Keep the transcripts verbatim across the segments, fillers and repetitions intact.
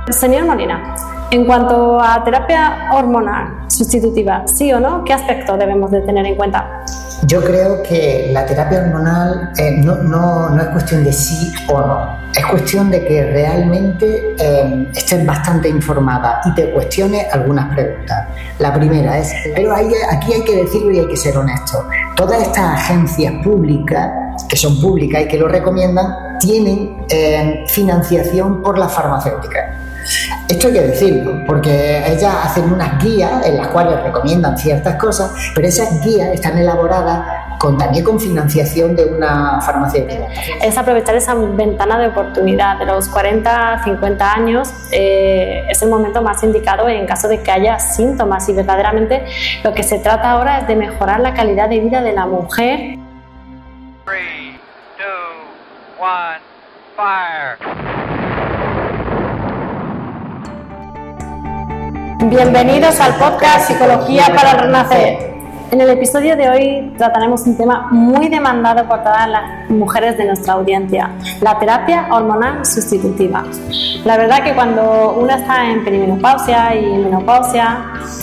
Señor Molina, en cuanto a terapia hormonal sustitutiva, ¿sí o no? ¿Qué aspectos debemos de tener en cuenta? Yo creo que la terapia hormonal eh, no, no, no es cuestión de sí o no, es cuestión de que realmente eh, estés bastante informada y te cuestiones algunas preguntas. La primera es, pero hay, aquí hay que decirlo y hay que ser honesto, todas estas agencias públicas, que son públicas y que lo recomiendan, tienen eh, financiación por las farmacéuticas. Esto hay que decirlo, porque ellas hacen unas guías en las cuales recomiendan ciertas cosas, pero esas guías están elaboradas con, también con financiación de una farmacéutica. Es aprovechar esa ventana de oportunidad de los cuarenta a cincuenta años, eh, es el momento más indicado en caso de que haya síntomas, y verdaderamente lo que se trata ahora es de mejorar la calidad de vida de la mujer. three, two, one, fire. Bienvenidos al podcast Psicología para el Renacer. En el episodio de hoy trataremos un tema muy demandado por todas las mujeres de nuestra audiencia, la terapia hormonal sustitutiva. La verdad que cuando una está en perimenopausia y menopausia,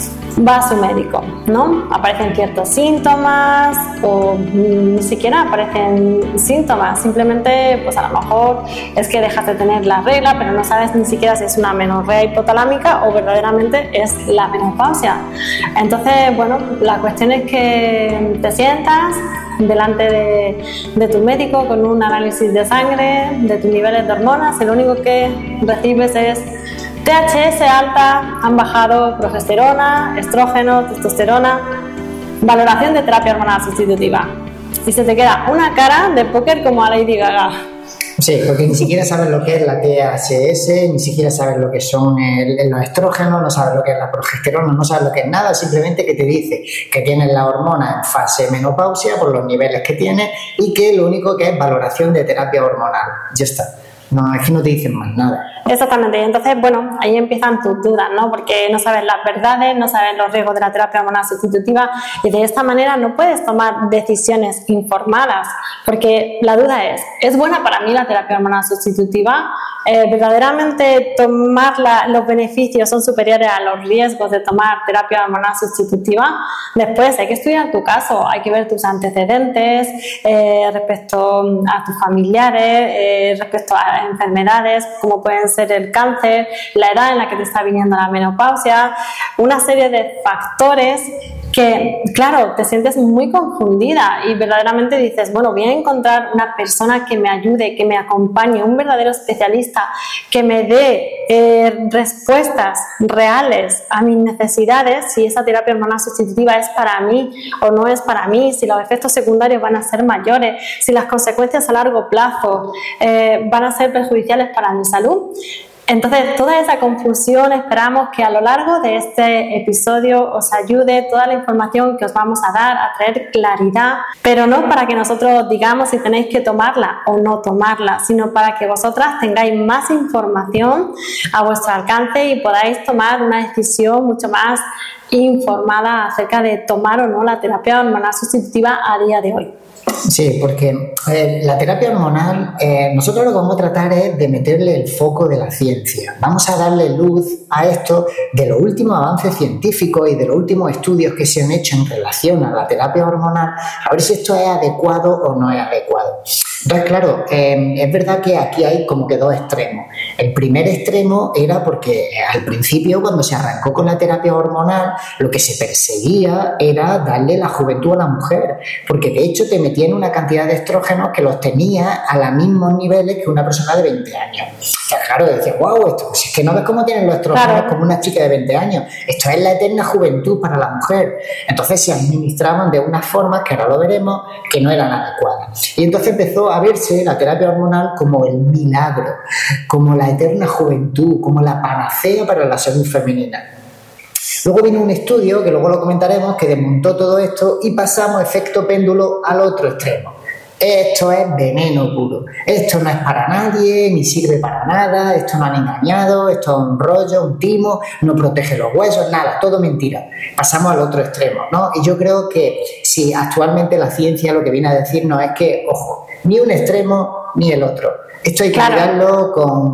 va a su médico, ¿no? Aparecen ciertos síntomas o ni siquiera aparecen síntomas, simplemente pues a lo mejor es que dejas de tener la regla, pero no sabes ni siquiera si es una menorrea hipotalámica o verdaderamente es la menopausia. Entonces, bueno, la cuestión es que te sientas delante de, de tu médico con un análisis de sangre, de tus niveles de hormonas, y lo único que recibes es T H S alta, han bajado progesterona, estrógeno, testosterona, valoración de terapia hormonal sustitutiva. Y se te queda una cara de póker como a Lady Gaga. Sí, porque ni siquiera sabes lo que es la T H S, ni siquiera sabes lo que son el, los estrógenos, no sabes lo que es la progesterona, no sabes lo que es nada, simplemente que te dice que tienes la hormona en fase menopausia por los niveles que tienes y que lo único que es valoración de terapia hormonal. Ya está. No, es que no te dicen más nada. Exactamente, y entonces, bueno, ahí empiezan tus dudas, ¿no? Porque no sabes las verdades, no sabes los riesgos de la terapia hormonal sustitutiva, y de esta manera no puedes tomar decisiones informadas, porque la duda es, ¿es buena para mí la terapia hormonal sustitutiva? Eh, ¿Verdaderamente tomarla, los beneficios son superiores a los riesgos de tomar terapia hormonal sustitutiva? Después hay que estudiar tu caso, hay que ver tus antecedentes eh, respecto a tus familiares, eh, respecto a enfermedades como pueden ser el cáncer, la edad en la que te está viniendo la menopausia, una serie de factores que, claro, te sientes muy confundida y verdaderamente dices, bueno, voy a encontrar una persona que me ayude, que me acompañe, un verdadero especialista que me dé eh, respuestas reales a mis necesidades, si esa terapia hormonal sustitutiva es para mí o no es para mí, si los efectos secundarios van a ser mayores, si las consecuencias a largo plazo eh, van a ser perjudiciales para mi salud. Entonces, toda esa confusión esperamos que a lo largo de este episodio os ayude toda la información que os vamos a dar a traer claridad, pero no para que nosotros digamos si tenéis que tomarla o no tomarla, sino para que vosotras tengáis más información a vuestro alcance y podáis tomar una decisión mucho más informada acerca de tomar o no la terapia hormonal sustitutiva a día de hoy. Sí, porque eh, la terapia hormonal, eh, nosotros lo que vamos a tratar es de meterle el foco de la ciencia. Vamos a darle luz a esto de los últimos avances científicos y de los últimos estudios que se han hecho en relación a la terapia hormonal, a ver si esto es adecuado o no es adecuado. Entonces, claro, eh, es verdad que aquí hay como que dos extremos. El primer extremo era porque al principio, cuando se arrancó con la terapia hormonal, lo que se perseguía era darle la juventud a la mujer, porque de hecho te metían una cantidad de estrógenos que los tenía a los mismos niveles que una persona de veinte años. O sea, claro, decía, wow, esto, pues es que no ves cómo tienen los estrógenos, claro, como una chica de veinte años. Esto es la eterna juventud para la mujer. Entonces se administraban de unas formas, que ahora lo veremos, que no eran adecuadas. Y entonces empezó a verse la terapia hormonal como el milagro, como la eterna juventud, como la panacea para la salud femenina. Luego vino un estudio, que luego lo comentaremos, que desmontó todo esto y pasamos efecto péndulo al otro extremo. Esto es veneno puro, esto no es para nadie, ni sirve para nada, esto no han engañado, esto es un rollo, un timo, no protege los huesos, nada, todo mentira. Pasamos al otro extremo, ¿no? Y yo creo que si actualmente la ciencia lo que viene a decirnos es que, ojo, ni un extremo ni el otro. Esto hay que claro. mirarlo con,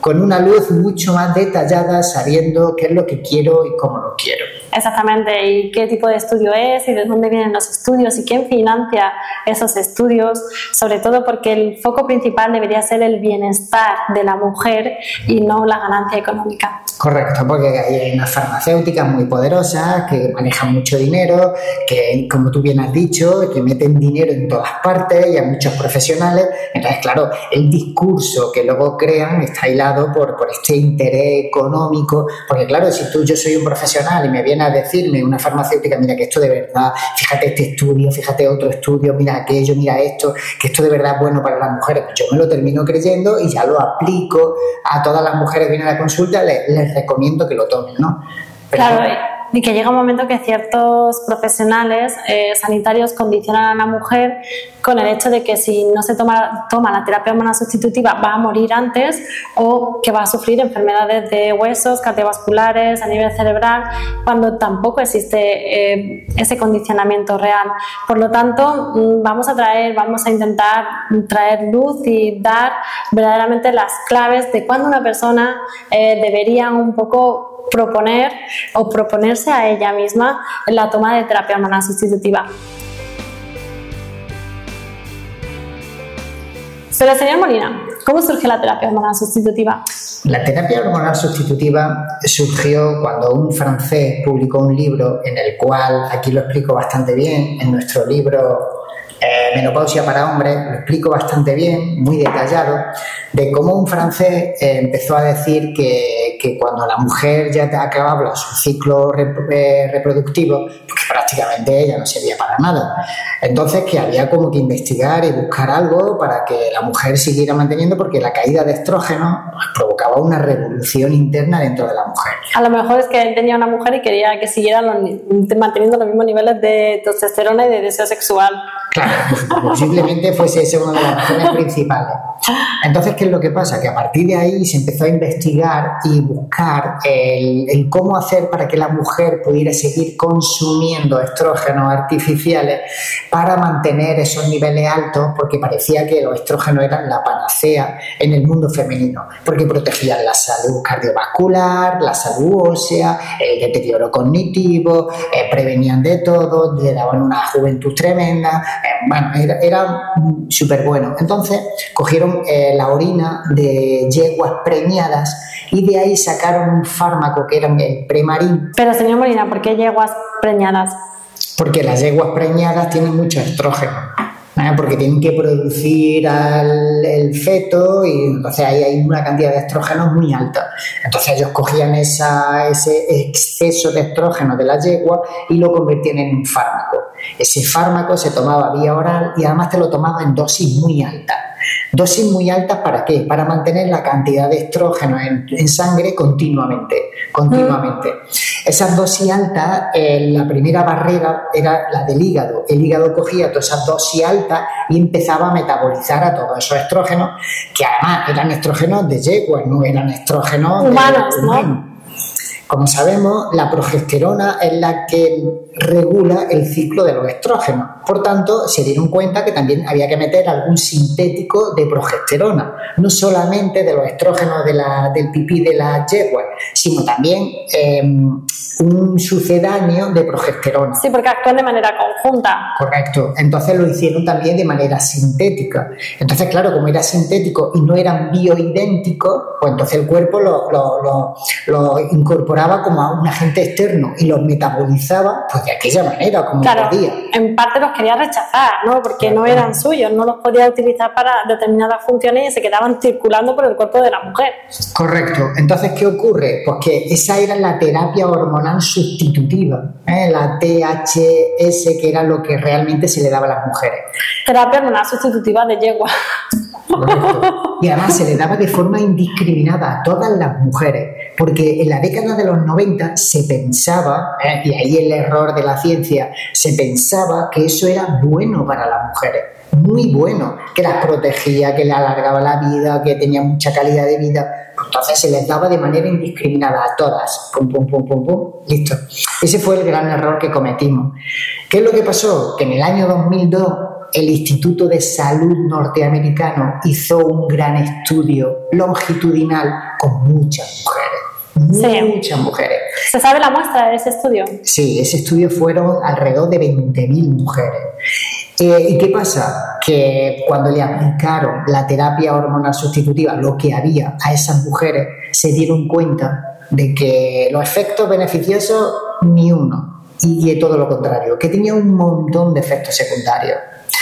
con una luz mucho más detallada, sabiendo qué es lo que quiero y cómo lo quiero. Exactamente, y qué tipo de estudio es y de dónde vienen los estudios y quién financia esos estudios, sobre todo porque el foco principal debería ser el bienestar de la mujer y no la ganancia económica. Correcto, porque hay unas farmacéuticas muy poderosas que manejan mucho dinero, que, como tú bien has dicho, que meten dinero en todas partes y hay muchos profesionales. Entonces, claro, el discurso que luego crean está hilado por, por este interés económico, porque claro, si tú, yo soy un profesional y me viene a decirme una farmacéutica, mira que esto de verdad, fíjate este estudio, fíjate otro estudio, mira aquello, mira esto, que esto de verdad es bueno para las mujeres, pues yo me lo termino creyendo y ya lo aplico a todas las mujeres que vienen a la consulta, les, les recomiendo que lo tomen, ¿no? Pero, claro, y que llega un momento que ciertos profesionales eh, sanitarios condicionan a la mujer con el hecho de que si no se toma, toma la terapia hormonal sustitutiva va a morir antes o que va a sufrir enfermedades de huesos, cardiovasculares, a nivel cerebral, cuando tampoco existe eh, ese condicionamiento real. Por lo tanto, vamos a traer, vamos a intentar traer luz y dar verdaderamente las claves de cuándo una persona eh, debería un poco proponer o proponerse a ella misma la toma de terapia hormonal sustitutiva. Pero, señor Molina, ¿cómo surge la terapia hormonal sustitutiva? La terapia hormonal sustitutiva surgió cuando un francés publicó un libro en el cual, aquí lo explico bastante bien, en nuestro libro Eh, Menopausia para hombres, lo explico bastante bien, muy detallado, de cómo un francés eh, empezó a decir que, que cuando la mujer ya acababa su ciclo rep eh, reproductivo, pues prácticamente ella no servía para nada. Entonces que había como que investigar y buscar algo para que la mujer siguiera manteniendo, porque la caída de estrógeno pues, provocaba una revolución interna dentro de la mujer. A lo mejor es que él tenía una mujer y quería que siguiera los, manteniendo los mismos niveles de testosterona y de deseo sexual. Claro, posiblemente fuese esa una de las razones principales. Entonces, ¿qué es lo que pasa? Que a partir de ahí se empezó a investigar y buscar el, el cómo hacer para que la mujer pudiera seguir consumiendo estrógenos artificiales para mantener esos niveles altos, porque parecía que los estrógenos eran la panacea en el mundo femenino, porque protegían la salud cardiovascular, la salud ósea, el deterioro cognitivo, eh, prevenían de todo, le daban una juventud tremenda. Bueno, era, era súper bueno. Entonces cogieron eh, la orina de yeguas preñadas y de ahí sacaron un fármaco que era el Premarin. Pero, señor Molina, ¿por qué yeguas preñadas? Porque las yeguas preñadas tienen mucho estrógeno, ¿eh? Porque tienen que producir al el feto y entonces ahí hay una cantidad de estrógenos muy alta. Entonces ellos cogían esa, ese exceso de estrógeno de la yegua y lo convertían en un fármaco. Ese fármaco se tomaba vía oral y además te lo tomaba en dosis muy altas. Dosis muy altas, ¿para qué? Para mantener la cantidad de estrógeno en, en sangre continuamente, continuamente. Mm. Esas dosis altas, eh, la primera barrera era la del hígado. El hígado cogía todas esas dosis altas y empezaba a metabolizar a todos esos estrógenos, que además eran estrógenos de yeguas, no eran estrógenos humanos, de humanos, ¿no? Como sabemos, la progesterona es la que regula el ciclo de los estrógenos. Por tanto, se dieron cuenta que también había que meter algún sintético de progesterona, no solamente de los estrógenos de la, del pipí de las yeguas, sino también eh, un sucedáneo de progesterona. Sí, porque actúan de manera conjunta. Correcto. Entonces lo hicieron también de manera sintética. Entonces, claro, como era sintético y no eran bioidénticos, pues entonces el cuerpo lo, lo, lo, lo incorporaba como a un agente externo y los metabolizaba pues de aquella manera, como claro, podía. En parte los quería rechazar, ¿no? Porque claro, no eran suyos, no los podía utilizar para determinadas funciones y se quedaban circulando por el cuerpo de la mujer. Correcto. Entonces, ¿qué ocurre? Pues que esa era la terapia hormonal sustitutiva, ¿eh? La T H S, que era lo que realmente se le daba a las mujeres. Terapia hormonal sustitutiva de yegua. Correcto. Y además se le daba de forma indiscriminada a todas las mujeres, porque en la década de los noventa se pensaba, ¿eh? y ahí el error de la ciencia, se pensaba que eso era bueno para las mujeres, muy bueno, que las protegía, que le alargaba la vida, que tenía mucha calidad de vida. Entonces se les daba de manera indiscriminada a todas. Pum, pum, pum, pum, pum. Listo. Ese fue el gran error que cometimos. ¿Qué es lo que pasó? Que en el año dos mil dos el Instituto de Salud norteamericano hizo un gran estudio longitudinal con muchas mujeres, Sí. muchas mujeres. ¿Se sabe la muestra de ese estudio? Sí, ese estudio fueron alrededor de veinte mil mujeres. Eh, ¿Y qué pasa? Que cuando le aplicaron la terapia hormonal sustitutiva, lo que había a esas mujeres, se dieron cuenta de que los efectos beneficiosos, ni uno, y de todo lo contrario, que tenía un montón de efectos secundarios.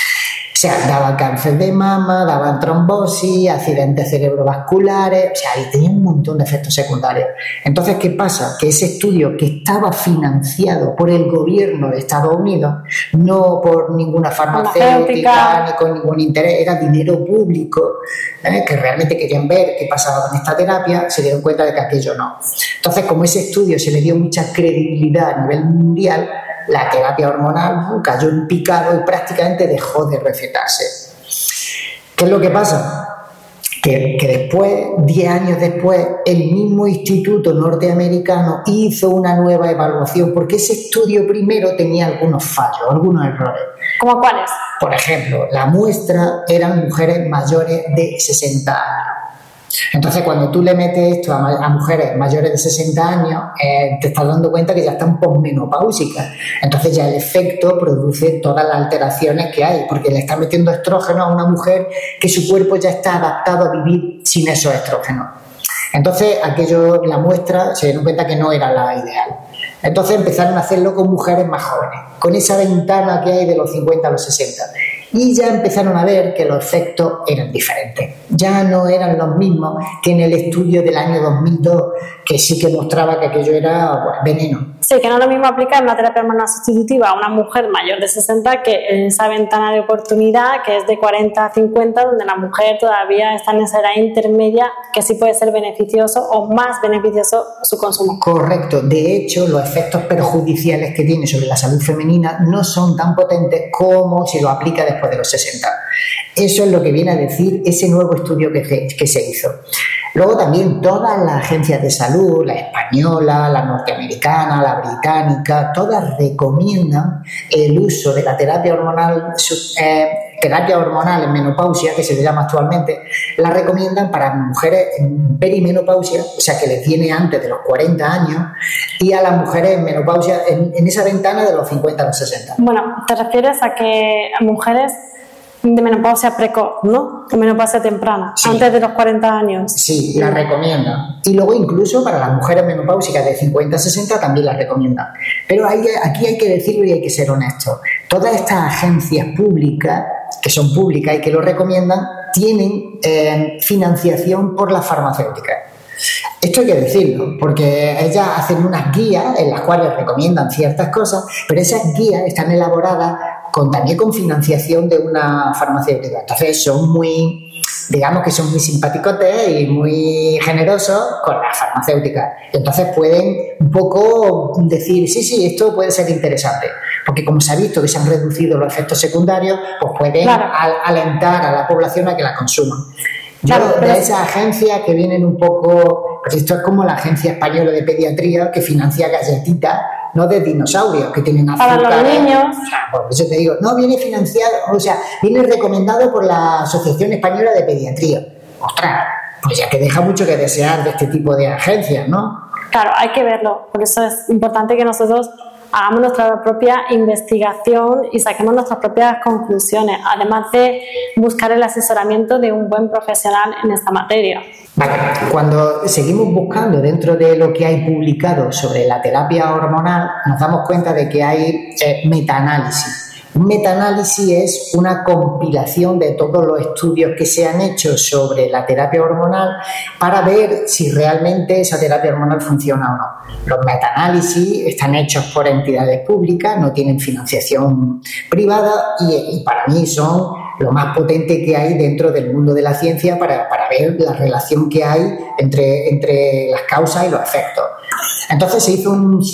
O sea, daban cáncer de mama, daban trombosis, accidentes cerebrovasculares, o sea, y tenía un montón de efectos secundarios. Entonces, ¿qué pasa? Que ese estudio, que estaba financiado por el gobierno de Estados Unidos, no por ninguna farmacéutica ni con ningún interés, era dinero público, ¿eh? Que realmente querían ver qué pasaba con esta terapia, se dieron cuenta de que aquello no. Entonces, como ese estudio se le dio mucha credibilidad a nivel mundial, la terapia hormonal cayó en picado y prácticamente dejó de recetarse. ¿Qué es lo que pasa? Que, que después, diez años después, el mismo instituto norteamericano hizo una nueva evaluación, porque ese estudio primero tenía algunos fallos, algunos errores. ¿Cómo cuáles? Por ejemplo, la muestra eran mujeres mayores de sesenta años. Entonces, cuando tú le metes esto a, a mujeres mayores de sesenta años, eh, te estás dando cuenta que ya están posmenopáusicas. Entonces, ya el efecto produce todas las alteraciones que hay, porque le está metiendo estrógeno a una mujer que su cuerpo ya está adaptado a vivir sin esos estrógenos. Entonces, aquello, la muestra, se dieron cuenta que no era la ideal. Entonces, empezaron a hacerlo con mujeres más jóvenes, con esa ventana que hay de los cincuenta a los sesenta. Y ya empezaron a ver que los efectos eran diferentes. Ya no eran los mismos que en el estudio del año dos mil dos, que sí que mostraba que aquello era, bueno, veneno. Sí, que no es lo mismo aplicar una terapia hormonal sustitutiva a una mujer mayor de sesenta que en esa ventana de oportunidad que es de cuarenta a cincuenta, donde la mujer todavía está en esa edad intermedia, que sí puede ser beneficioso o más beneficioso su consumo. Correcto. De hecho, los efectos perjudiciales que tiene sobre la salud femenina no son tan potentes como si lo aplica después de los sesenta. Eso es lo que viene a decir ese nuevo estudio que se, que se hizo. Luego también todas las agencias de salud, la española, la norteamericana, la británica, todas recomiendan el uso de la terapia hormonal, eh, terapia hormonal en menopausia, que se le llama actualmente, la recomiendan para mujeres en perimenopausia, o sea que les viene antes de los cuarenta años, y a las mujeres en menopausia en, en esa ventana de los cincuenta a los sesenta. Bueno, ¿te refieres a que a mujeres de menopausia precoz, ¿no? De menopausia temprana, sí, antes de los cuarenta años? Sí, la recomiendan. Y luego incluso para las mujeres menopáusicas de cincuenta a sesenta también la recomiendan. Pero hay, aquí hay que decirlo y hay que ser honestos. Todas estas agencias públicas, que son públicas y que lo recomiendan, tienen eh, financiación por las farmacéuticas. Esto hay que decirlo, porque ellas hacen unas guías en las cuales recomiendan ciertas cosas, pero esas guías están elaboradas con, también con financiación de una farmacéutica. Entonces son muy, digamos que son muy simpaticotes y muy generosos con las farmacéuticas. Entonces pueden un poco decir, sí, sí, esto puede ser interesante. Porque como se ha visto que se han reducido los efectos secundarios, pues pueden claro. al- alentar a la población a que la consuman. Yo, claro, de esas agencias que vienen un poco, pues esto es como la Agencia Española de Pediatría que financia galletitas, no de dinosaurios, que tienen azúcar. Para los niños. O sea, por eso te digo, no, viene financiado, o sea, viene recomendado por la Asociación Española de Pediatría. Ostras, pues ya que deja mucho que desear de este tipo de agencias, ¿no? Claro, hay que verlo, por eso es importante que nosotros hagamos nuestra propia investigación y saquemos nuestras propias conclusiones, además de buscar el asesoramiento de un buen profesional en esta materia. Vale, cuando seguimos buscando dentro de lo que hay publicado sobre la terapia hormonal, nos damos cuenta de que hay eh, metaanálisis. Un metaanálisis es una compilación de todos los estudios que se han hecho sobre la terapia hormonal para ver si realmente esa terapia hormonal funciona o no. Los metaanálisis están hechos por entidades públicas, no tienen financiación privada y, y para mí son lo más potente que hay dentro del mundo de la ciencia para, para ver la relación que hay entre, entre las causas y los efectos. Entonces se hizo un,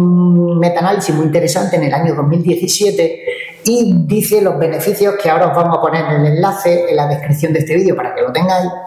un metaanálisis muy interesante en el año dos mil diecisiete y dice los beneficios que ahora os vamos a poner en el enlace en la descripción de este vídeo para que lo tengáis.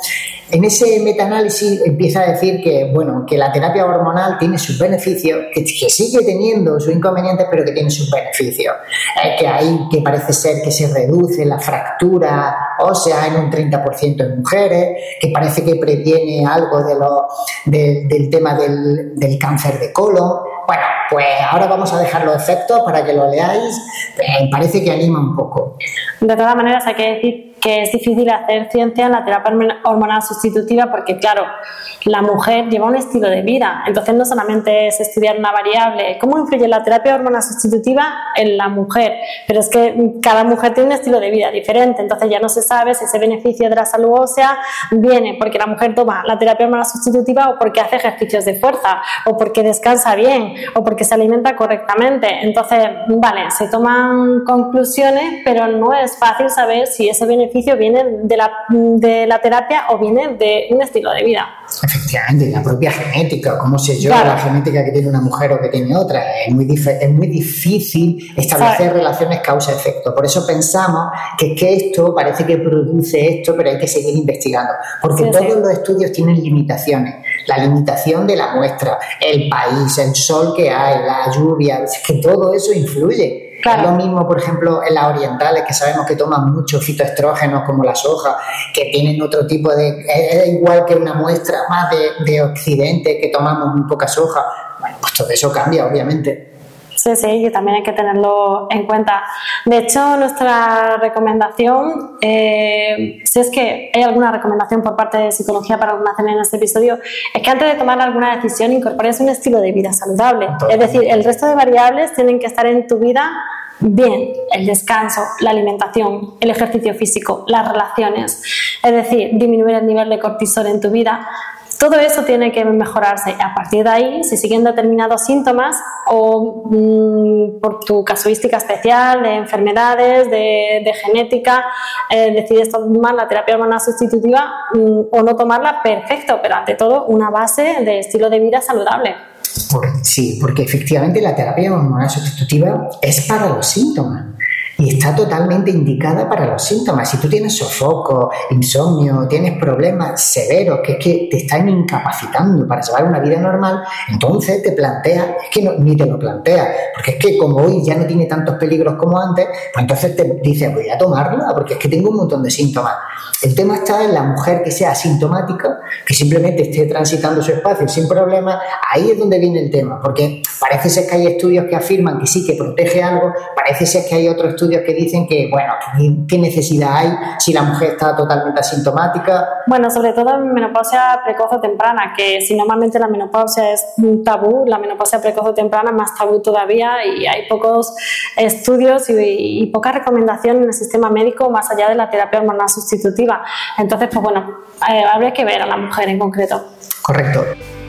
en ese metaanálisis empieza a decir que, bueno, que la terapia hormonal tiene sus beneficios, que, que sigue teniendo sus inconvenientes, pero que tiene sus beneficios. Eh, que hay que parece ser que se reduce la fractura ósea en un treinta por ciento en mujeres, que parece que previene algo de lo, de, del tema del, del cáncer de colon. Bueno, pues ahora vamos a dejar los efectos para que lo leáis. Eh, parece que anima un poco. De todas maneras, hay que decir que es difícil hacer ciencia en la terapia hormonal sustitutiva porque, claro, la mujer lleva un estilo de vida. Entonces, no solamente es estudiar una variable. ¿Cómo influye la terapia hormonal sustitutiva en la mujer? Pero es que cada mujer tiene un estilo de vida diferente. Entonces, ya no se sabe si ese beneficio de la salud ósea viene porque la mujer toma la terapia hormonal sustitutiva o porque hace ejercicios de fuerza o porque descansa bien o porque se alimenta correctamente. Entonces, vale, se toman conclusiones, pero no es fácil saber si ese beneficio viene de la, de la terapia o viene de un estilo de vida. Efectivamente, la propia genética, cómo sé yo, claro, la genética que tiene una mujer o que tiene otra. Es muy, dif- es muy difícil establecer ¿sabes? Relaciones causa-efecto. Por eso pensamos que, que esto parece que produce esto, pero hay que seguir investigando. Porque sí, todos sí. los estudios tienen limitaciones. La limitación de la muestra, el país, el sol que hay, la lluvia, es que todo eso influye. Claro. Es lo mismo, por ejemplo, en las orientales, que sabemos que toman muchos fitoestrógenos como la soja, que tienen otro tipo de... Es igual que una muestra más de, de Occidente, que tomamos muy poca soja. Bueno, pues todo eso cambia, obviamente. Sí, sí, que también hay que tenerlo en cuenta. De hecho, nuestra recomendación, eh, si es que hay alguna recomendación por parte de Psicología para Hormonación en este episodio, es que antes de tomar alguna decisión incorpores un estilo de vida saludable. Es decir, el resto de variables tienen que estar en tu vida bien: el descanso, la alimentación, el ejercicio físico, las relaciones. Es decir, disminuir el nivel de cortisol en tu vida. Todo eso tiene que mejorarse. A partir de ahí, si siguen determinados síntomas o mmm, por tu casuística especial de enfermedades, de, de genética, eh, decides tomar la terapia hormonal sustitutiva mmm, o no tomarla, perfecto, pero ante todo una base de estilo de vida saludable. Por, sí, porque efectivamente la terapia hormonal sustitutiva es para los síntomas. Y está totalmente indicada para los síntomas. Si tú tienes sofoco, insomnio, tienes problemas severos que es que te están incapacitando para llevar una vida normal, entonces te planteas, es que no, ni te lo planteas, porque es que como hoy ya no tiene tantos peligros como antes, pues entonces te dices, voy a tomarla porque es que tengo un montón de síntomas. El tema está en la mujer que sea asintomática, que simplemente esté transitando su espacio sin problema. Ahí es donde viene el tema, porque parece ser que hay estudios que afirman que sí, que protege algo, parece ser que hay otros estudios que dicen que, bueno, ¿qué necesidad hay si la mujer está totalmente asintomática? Bueno, sobre todo en menopausia precoz o temprana, que si normalmente la menopausia es un tabú, la menopausia precoz o temprana es más tabú todavía y hay pocos estudios y, y poca recomendación en el sistema médico más allá de la terapia hormonal sustitutiva. Entonces, pues bueno, eh, habría que ver a la mujer en concreto. Correcto.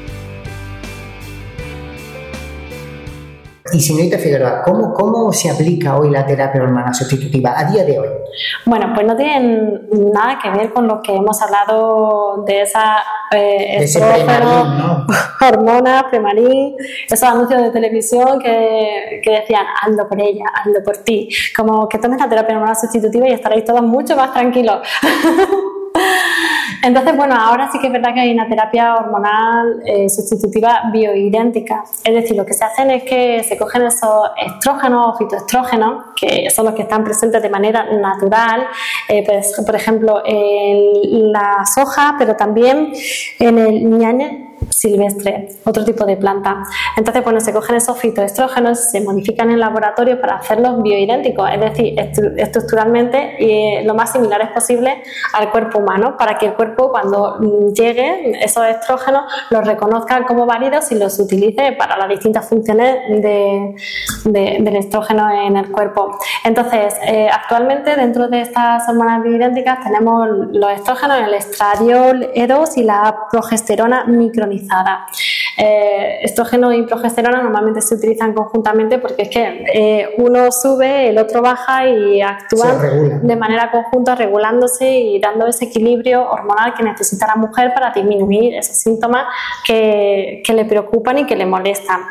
Y señorita Figueroa, ¿cómo, ¿cómo se aplica hoy la terapia hormonal sustitutiva a día de hoy? Bueno, pues no tienen nada que ver con lo que hemos hablado de esa eh, estrógeno, ¿no? Hormona, Premarin, esos anuncios de televisión que, que decían hazlo por ella, hazlo por ti, como que tomes la terapia hormonal sustitutiva y estaréis todos mucho más tranquilos. Entonces, bueno, ahora sí que es verdad que hay una terapia hormonal eh, sustitutiva bioidéntica. Es decir, lo que se hacen es que se cogen esos estrógenos o fitoestrógenos, que son los que están presentes de manera natural, eh, pues, por ejemplo, en la soja, pero también en el ñañe silvestre, otro tipo de planta. Entonces, bueno, se cogen esos fitoestrógenos, se modifican en laboratorio para hacerlos bioidénticos, es decir, estru- estructuralmente eh, lo más similares posible al cuerpo humano, para que el cuerpo, cuando lleguen esos estrógenos, los reconozca como válidos y los utilice para las distintas funciones de, de, del estrógeno en el cuerpo. Entonces, eh, actualmente dentro de estas hormonas bioidénticas tenemos los estrógenos, el estradiol E dos y la progesterona micronizada. Eh, estrógeno y progesterona normalmente se utilizan conjuntamente porque es que eh, uno sube, el otro baja y actúan de manera conjunta, regulándose y dando ese equilibrio hormonal que necesita la mujer para disminuir esos síntomas que, que le preocupan y que le molestan.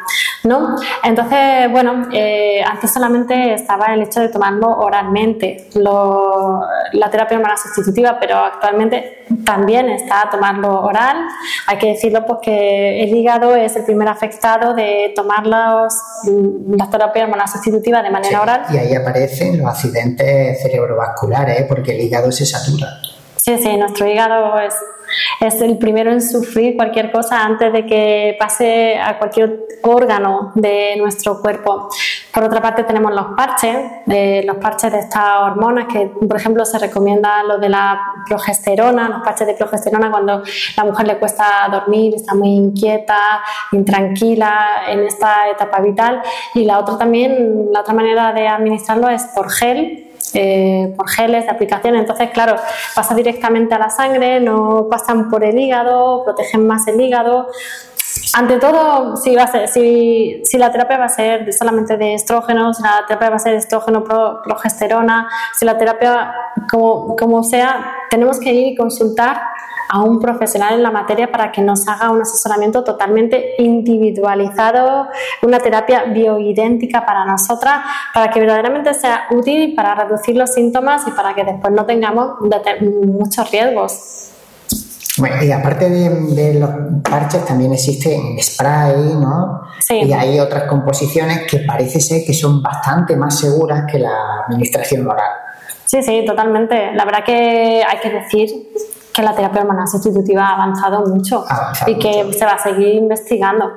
¿no? Entonces, bueno, eh, antes solamente estaba el hecho de tomarlo oralmente, lo, la terapia hormonal sustitutiva, pero actualmente también está tomarlo oral. Hay que decirlo porque el hígado es el primer afectado de tomar los, las terapias hormonal sustitutivas de manera sí, oral. Y ahí aparecen los accidentes cerebrovasculares, ¿eh? Porque el hígado se satura. Sí, sí, nuestro hígado es, es el primero en sufrir cualquier cosa antes de que pase a cualquier órgano de nuestro cuerpo. Por otra parte tenemos los parches, eh, los parches de estas hormonas que, por ejemplo, se recomienda lo de la progesterona, los parches de progesterona cuando a la mujer le cuesta dormir, está muy inquieta, intranquila en esta etapa vital. Y la otra también, la otra manera de administrarlo es por gel. Eh, por geles de aplicación, entonces claro, pasa directamente a la sangre, no pasan por el hígado, protegen más el hígado. Ante todo, si, va a ser, si, si la terapia va a ser solamente de estrógenos, si la terapia va a ser estrógeno, pro, progesterona, si la terapia como, como sea, tenemos que ir y consultar a un profesional en la materia para que nos haga un asesoramiento totalmente individualizado, una terapia bioidéntica para nosotras, para que verdaderamente sea útil para reducir los síntomas y para que después no tengamos muchos riesgos. Bueno, y aparte de, de los parches también existen spray, ¿no? Sí. Y hay otras composiciones que parece ser que son bastante más seguras que la administración oral. Sí, sí, totalmente. La verdad que hay que decir que la terapia hormonal sustitutiva ha avanzado mucho ha avanzado y que mucho. se va a seguir investigando.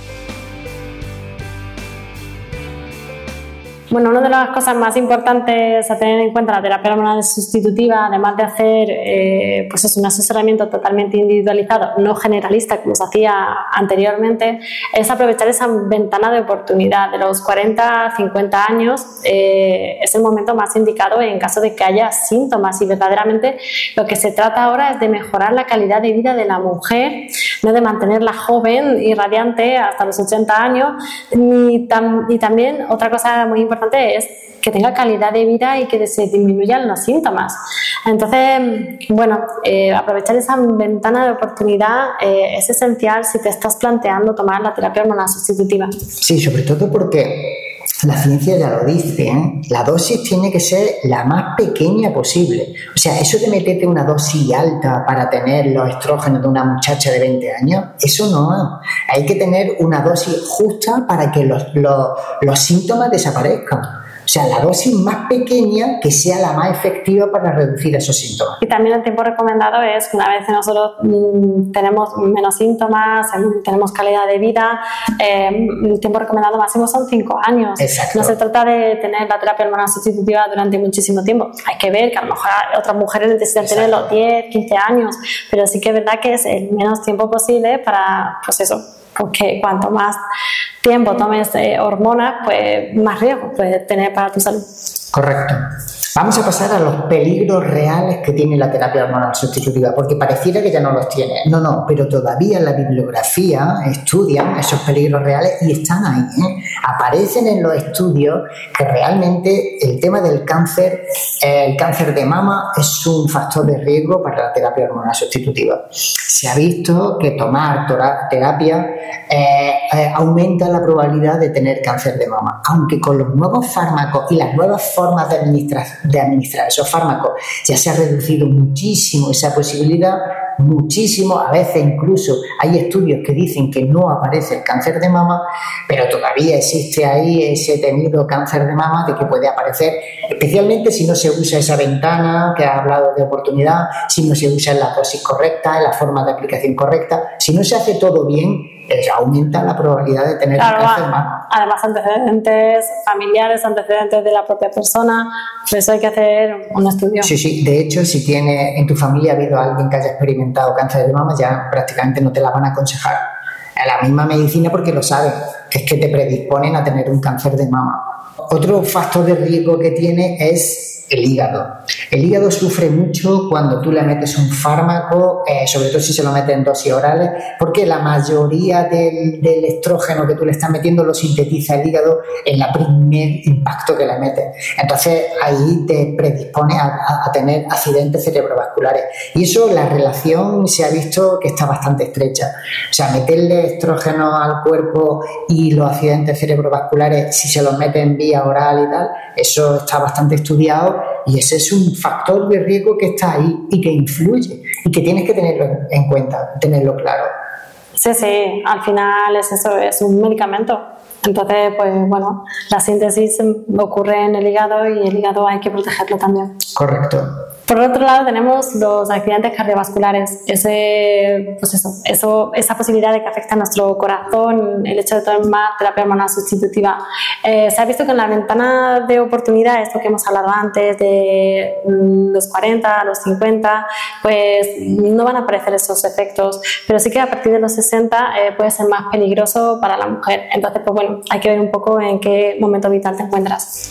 Bueno, una de las cosas más importantes a tener en cuenta en la terapia hormonal sustitutiva, además de hacer eh, pues es un asesoramiento totalmente individualizado, no generalista como se hacía anteriormente, es aprovechar esa ventana de oportunidad de los cuarenta a cincuenta años. Eh, es el momento más indicado en caso de que haya síntomas y verdaderamente lo que se trata ahora es de mejorar la calidad de vida de la mujer, no de mantenerla joven y radiante hasta los ochenta años, ni tam- y también otra cosa muy importante es que tenga calidad de vida y que se disminuyan los síntomas. Entonces, bueno, eh, aprovechar esa ventana de oportunidad eh, es esencial si te estás planteando tomar la terapia hormonal sustitutiva. Sí, sobre todo porque la ciencia ya lo dice, ¿eh? La dosis tiene que ser la más pequeña posible. O sea, eso de meterte una dosis alta para tener los estrógenos de una muchacha de veinte años, eso no. Hay que tener una dosis justa para que los, los, los síntomas desaparezcan. O sea, la dosis más pequeña que sea la más efectiva para reducir esos síntomas. Y también el tiempo recomendado es que una vez que nosotros mmm, tenemos menos síntomas, tenemos calidad de vida, eh, el tiempo recomendado máximo son cinco años. Exacto. No se trata de tener la terapia hormonal sustitutiva durante muchísimo tiempo. Hay que ver que a lo mejor otras mujeres necesitan Exacto. tener los diez, quince años, pero sí que es verdad que es el menos tiempo posible para, pues eso, porque cuanto más tiempo tomes eh, hormonas, pues más riesgo puedes tener para tu salud. Correcto. Vamos a pasar a los peligros reales que tiene la terapia hormonal sustitutiva, porque pareciera que ya no los tiene. No, no, pero todavía en la bibliografía estudian esos peligros reales y están ahí, ¿eh? Aparecen en los estudios que realmente el tema del cáncer, eh, el cáncer de mama es un factor de riesgo para la terapia hormonal sustitutiva. Se ha visto que tomar terapia eh, eh, aumenta la probabilidad de tener cáncer de mama, aunque con los nuevos fármacos y las nuevas formas de administrar de administrar esos fármacos ya se ha reducido muchísimo esa posibilidad, muchísimo. A veces incluso hay estudios que dicen que no aparece el cáncer de mama, pero todavía existe ahí ese temido cáncer de mama de que puede aparecer, especialmente si no se usa esa ventana que ha hablado de oportunidad, si no se usa en la dosis correcta, en la forma de aplicación correcta, si no se hace todo bien, eh, aumenta la probabilidad de tener claro, cáncer de mama. Además, antecedentes familiares, antecedentes de la propia persona, por eso hay que hacer un estudio. Sí, sí. De hecho, si tiene en tu familia ha habido alguien que haya experimentado cáncer de mama, ya prácticamente no te la van a aconsejar. A la misma medicina, porque lo saben, que es que te predisponen a tener un cáncer de mama. Otro factor de riesgo que tiene es el hígado. El hígado sufre mucho cuando tú le metes un fármaco, eh, sobre todo si se lo metes en dosis orales, porque la mayoría del, del estrógeno que tú le estás metiendo lo sintetiza el hígado en el primer impacto que le metes. Entonces ahí te predispone a, a, a tener accidentes cerebrovasculares. Y eso, la relación se ha visto que está bastante estrecha. O sea, meterle estrógeno al cuerpo y los accidentes cerebrovasculares, si se los mete en vía oral y tal, eso está bastante estudiado y ese es un factor de riesgo que está ahí y que influye y que tienes que tenerlo en cuenta, tenerlo claro. Sí, sí, al final es eso, es un medicamento. Entonces, pues bueno, la síntesis ocurre en el hígado y el hígado hay que protegerlo también. Correcto. Por otro lado, tenemos los accidentes cardiovasculares. Ese, pues eso, eso, esa posibilidad de que afecte a nuestro corazón, el hecho de tomar terapia hormonal sustitutiva. Eh, se ha visto que en la ventana de oportunidad, esto que hemos hablado antes, de mm, los cuarenta a los cincuenta, pues no van a aparecer esos efectos, pero sí que a partir de los sesenta eh, puede ser más peligroso para la mujer. Entonces, pues bueno, hay que ver un poco en qué momento vital te encuentras.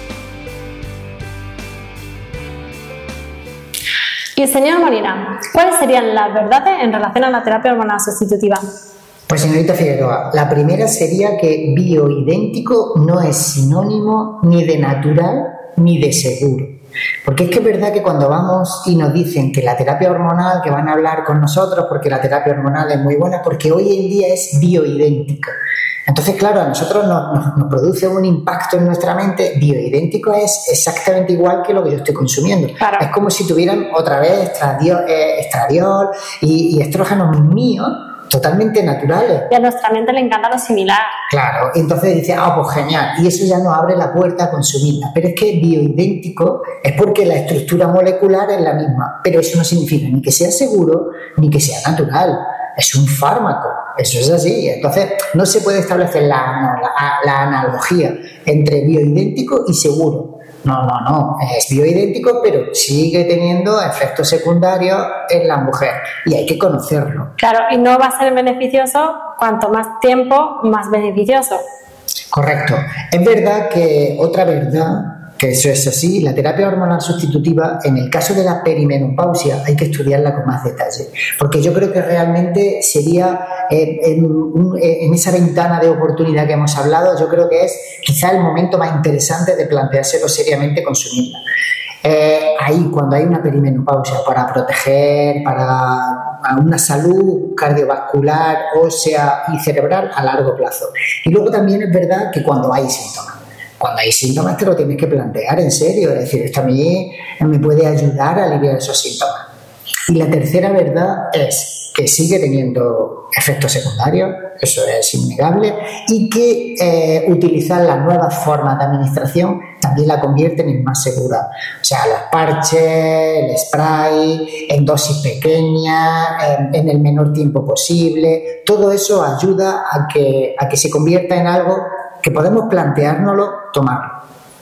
Y señor Molina, ¿cuáles serían las verdades en relación a la terapia hormonal sustitutiva? Pues señorita Figueroa, la primera sería que bioidéntico no es sinónimo ni de natural ni de seguro. Porque es que es verdad que cuando vamos y nos dicen que la terapia hormonal, que van a hablar con nosotros porque la terapia hormonal es muy buena, porque hoy en día es bioidéntica. Entonces, claro, a nosotros nos, nos, nos produce un impacto en nuestra mente. Bioidéntico es exactamente igual que lo que yo estoy consumiendo. Claro. Es como si tuvieran otra vez estradiol, eh, estradiol y, y estrógenos míos totalmente naturales. Y a nuestra mente le encanta lo similar. Claro, y entonces dice, ah, pues genial, y eso ya nos abre la puerta a consumirla. Pero es que bioidéntico es porque la estructura molecular es la misma, pero eso no significa ni que sea seguro ni que sea natural. Es un fármaco, eso es así. Entonces, no se puede establecer la, la, la analogía entre bioidéntico y seguro. No, no, no. Es bioidéntico, pero sigue teniendo efectos secundarios en la mujer y hay que conocerlo. Claro, y no va a ser beneficioso cuanto más tiempo, más beneficioso. Correcto. Es verdad que otra verdad, que eso es así, la terapia hormonal sustitutiva, en el caso de la perimenopausia, hay que estudiarla con más detalle, porque yo creo que realmente sería, eh, en, en esa ventana de oportunidad que hemos hablado, yo creo que es quizá el momento más interesante de planteárselo seriamente consumirla. Eh, ahí, cuando hay una perimenopausia, para proteger, para a una salud cardiovascular, ósea y cerebral a largo plazo. Y luego también es verdad que cuando hay síntomas, Cuando hay síntomas te lo tienes que plantear en serio, es decir, esto a mí me puede ayudar a aliviar esos síntomas. Y la tercera verdad es que sigue teniendo efectos secundarios, eso es innegable, y que eh, utilizar las nuevas formas de administración también la convierten en más segura. O sea, los parches, el spray, en dosis pequeñas, en, en el menor tiempo posible, todo eso ayuda a que, a que se convierta en algo que podemos planteárnoslo, tomarlo.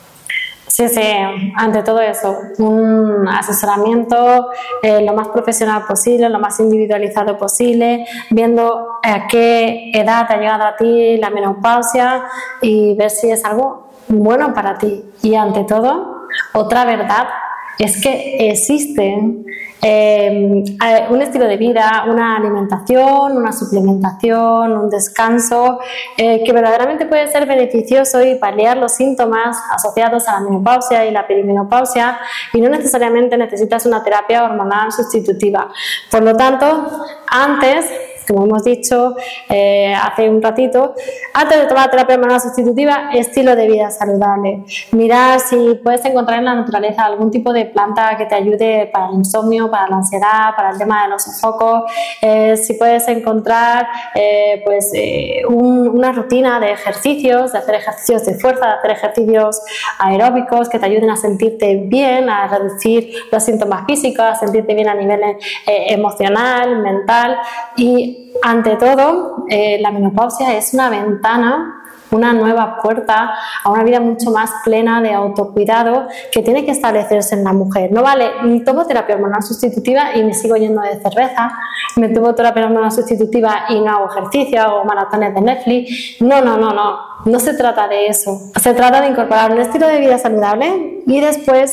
Sí, sí, ante todo eso, un asesoramiento eh, lo más profesional posible, lo más individualizado posible, viendo a qué edad ha llegado a ti la menopausia y ver si es algo bueno para ti. Y ante todo, otra verdad es que existen eh, un estilo de vida, una alimentación, una suplementación, un descanso eh, que verdaderamente puede ser beneficioso y paliar los síntomas asociados a la menopausia y la perimenopausia, y no necesariamente necesitas una terapia hormonal sustitutiva. Por lo tanto, antes, como hemos dicho eh, hace un ratito, antes de tomar terapia hormonal sustitutiva, estilo de vida saludable. Mirar si puedes encontrar en la naturaleza algún tipo de planta que te ayude para el insomnio, para la ansiedad, para el tema de los sofocos, eh, si puedes encontrar eh, pues, eh, un, una rutina de ejercicios, de hacer ejercicios de fuerza, de hacer ejercicios aeróbicos que te ayuden a sentirte bien, a reducir los síntomas físicos, a sentirte bien a nivel eh, emocional, mental. Y ante todo, eh, la menopausia es una ventana, una nueva puerta a una vida mucho más plena de autocuidado que tiene que establecerse en la mujer. No vale, tomo terapia hormonal sustitutiva y me sigo yendo de cerveza, me tomo terapia hormonal sustitutiva y no hago ejercicio, hago maratones de Netflix. No, no, no, no, no se trata de eso. Se trata de incorporar un estilo de vida saludable y después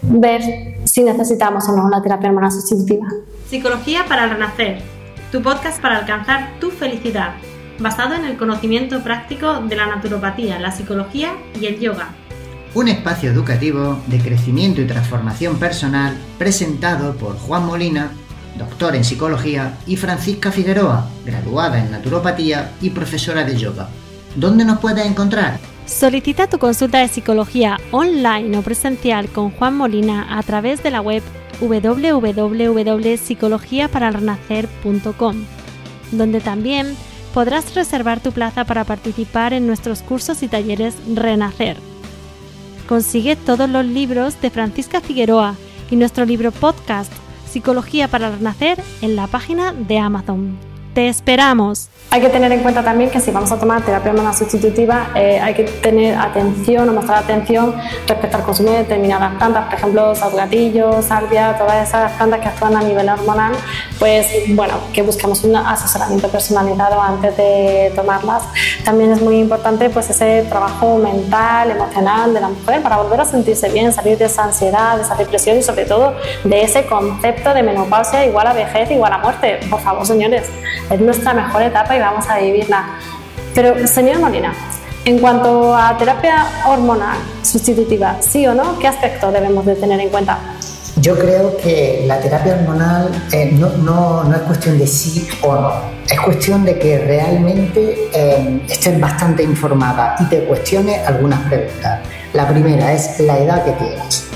ver si necesitamos o no una terapia hormonal sustitutiva. Psicología para el Renacer, tu podcast para alcanzar tu felicidad, basado en el conocimiento práctico de la naturopatía, la psicología y el yoga. Un espacio educativo de crecimiento y transformación personal presentado por Juan Molina, doctor en psicología, y Francisca Figueroa, graduada en naturopatía y profesora de yoga. ¿Dónde nos puedes encontrar? Solicita tu consulta de psicología online o presencial con Juan Molina a través de la web doble u doble u doble u punto psicología para el renacer punto com, donde también podrás reservar tu plaza para participar en nuestros cursos y talleres Renacer. Consigue todos los libros de Francisca Figueroa y nuestro libro podcast Psicología para el Renacer en la página de Amazon. ¡Te esperamos! Hay que tener en cuenta también que si vamos a tomar terapia hormonal sustitutiva eh, hay que tener atención o mostrar atención respecto al consumo de determinadas plantas, por ejemplo, salgatillo, salvia, todas esas plantas que actúan a nivel hormonal, pues bueno, que busquemos un asesoramiento personalizado antes de tomarlas. También es muy importante pues ese trabajo mental, emocional de la mujer para volver a sentirse bien, salir de esa ansiedad, de esa depresión y sobre todo de ese concepto de menopausia igual a vejez, igual a muerte. Por favor, señores, es nuestra mejor etapa y vamos a vivirla. Pero, señor Molina, en cuanto a terapia hormonal sustitutiva, ¿sí o no? ¿Qué aspectos debemos de tener en cuenta? Yo creo que la terapia hormonal eh, no, no, no es cuestión de sí o no, es cuestión de que realmente eh, estés bastante informada y te cuestiones algunas preguntas. La primera es la edad que tienes.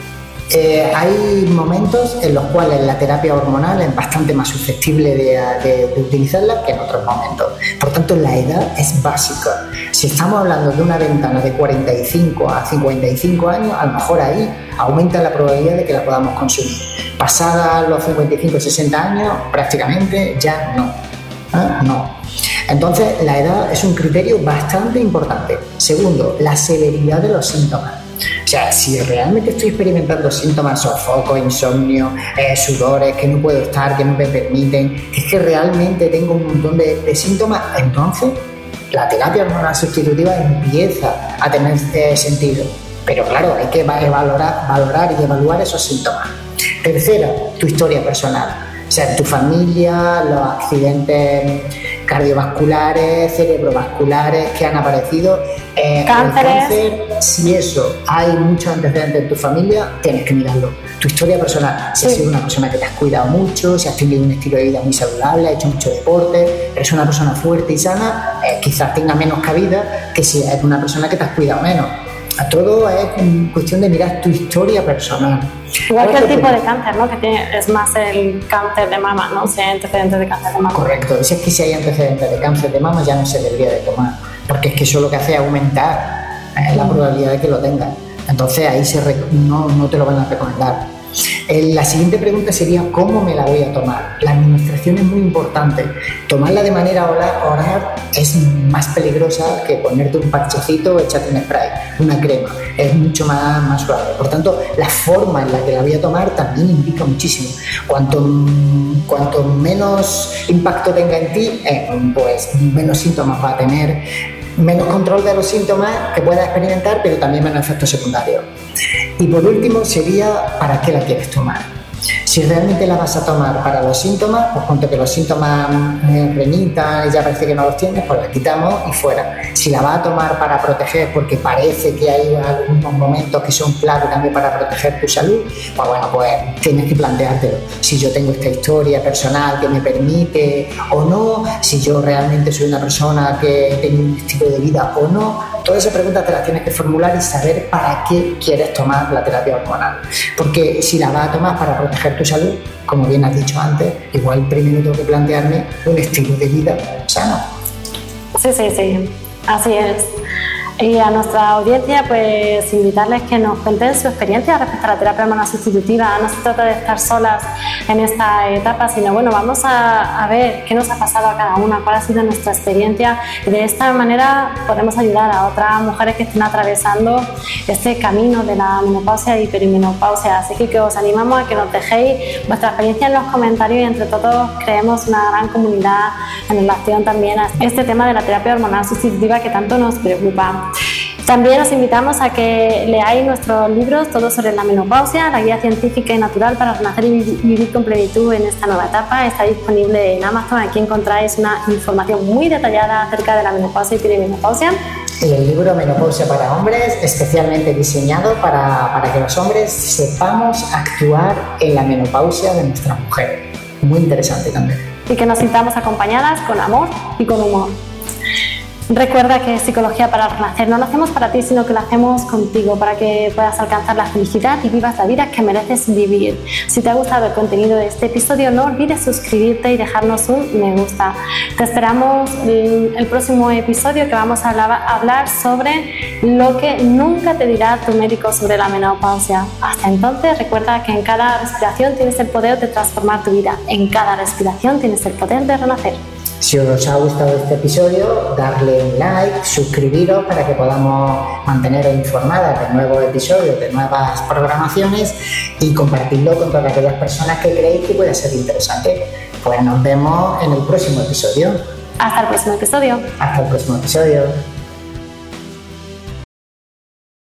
Eh, hay momentos en los cuales la terapia hormonal es bastante más susceptible de, de, de utilizarla que en otros momentos. Por tanto, la edad es básica. Si estamos hablando de una ventana de cuarenta y cinco a cincuenta y cinco años, a lo mejor ahí aumenta la probabilidad de que la podamos consumir. Pasada los cincuenta y cinco a sesenta años, prácticamente ya no. ¿Eh? No. Entonces, la edad es un criterio bastante importante. Segundo, la severidad de los síntomas. O sea, si realmente estoy experimentando síntomas, sofoco, insomnio, eh, sudores, que no puedo estar, que no me permiten, es que realmente tengo un montón de, de síntomas, entonces la terapia hormonal sustitutiva empieza a tener eh, sentido. Pero claro, hay que valorar, valorar y evaluar esos síntomas. Tercera, tu historia personal. O sea, tu familia, los accidentes cardiovasculares, cerebrovasculares que han aparecido, eh, cánceres. Cáncer, si eso hay muchos antecedentes en tu familia, tienes que mirarlo. Tu historia personal, si sí. has sido una persona que te has cuidado mucho, si has tenido un estilo de vida muy saludable, has hecho mucho deporte, eres una persona fuerte y sana, eh, quizás tenga menos cabida que si eres una persona que te has cuidado menos. A todo es cuestión de mirar tu historia personal. Igual que el tipo de cáncer, ¿no? Que tiene, es más el cáncer de mama, ¿no? Si hay antecedentes de cáncer de mama. Correcto. Si es que si hay antecedentes de cáncer de mama ya no se debería de tomar, porque es que eso lo que hace es aumentar eh, la probabilidad de que lo tengas. Entonces ahí se rec- no, no te lo van a recomendar. Eh, la siguiente pregunta sería ¿cómo me la voy a tomar? La administración es muy importante. Tomarla de manera oral es más peligrosa que ponerte un parchecito o echarte un spray, una crema. Es mucho más, más suave. Por tanto, la forma en la que la voy a tomar también indica muchísimo. Cuanto, cuanto menos impacto tenga en ti, eh, pues menos síntomas va a tener, menos control de los síntomas que puedas experimentar, pero también menos efectos secundarios. Y por último sería ¿para qué la quieres tomar? Si realmente la vas a tomar para los síntomas, pues cuanto que los síntomas eh, remitan y ya parece que no los tienes, pues la quitamos y fuera. Si la vas a tomar para proteger, porque parece que hay algunos momentos que son clave también para proteger tu salud, pues bueno, pues tienes que planteártelo. Si yo tengo esta historia personal que me permite o no, si yo realmente soy una persona que tengo un estilo de vida o no, todas esas preguntas te las tienes que formular y saber para qué quieres tomar la terapia hormonal. Porque si la vas a tomar para proteger tu salud, como bien has dicho antes, igual primero tengo que plantearme un estilo de vida sano. Sí, sí, sí, así es. Y a nuestra audiencia, pues invitarles que nos cuenten su experiencia respecto a la terapia hormonal sustitutiva. No se trata de estar solas en esta etapa, sino bueno, vamos a, a ver qué nos ha pasado a cada una, cuál ha sido nuestra experiencia, y de esta manera podemos ayudar a otras mujeres que estén atravesando este camino de la menopausia y perimenopausia. Así que, que os animamos a que nos dejéis vuestra experiencia en los comentarios y entre todos creemos una gran comunidad en relación también a este tema de la terapia hormonal sustitutiva que tanto nos preocupa. También os invitamos a que leáis nuestros libros, todos sobre la menopausia, la guía científica y natural para renacer y vivir con plenitud en esta nueva etapa. Está disponible en Amazon. Aquí encontráis una información muy detallada acerca de la menopausia y perimenopausia. Y el libro Menopausia para hombres, especialmente diseñado para, para que los hombres sepamos actuar en la menopausia de nuestra mujer. Muy interesante también. Y que nos sintamos acompañadas con amor y con humor. Recuerda que Psicología para Renacer no lo hacemos para ti, sino que lo hacemos contigo, para que puedas alcanzar la felicidad y vivas la vida que mereces vivir. Si te ha gustado el contenido de este episodio, no olvides suscribirte y dejarnos un me gusta. Te esperamos en el próximo episodio, que vamos a hablar sobre lo que nunca te dirá tu médico sobre la menopausia. Hasta entonces, recuerda que en cada respiración tienes el poder de transformar tu vida. En cada respiración tienes el poder de renacer. Si os ha gustado este episodio, darle un like, suscribiros para que podamos manteneros informadas de nuevos episodios, de nuevas programaciones y compartirlo con todas aquellas personas que creéis que puede ser interesante. Pues nos vemos en el próximo episodio. Hasta el próximo episodio. Hasta el próximo episodio.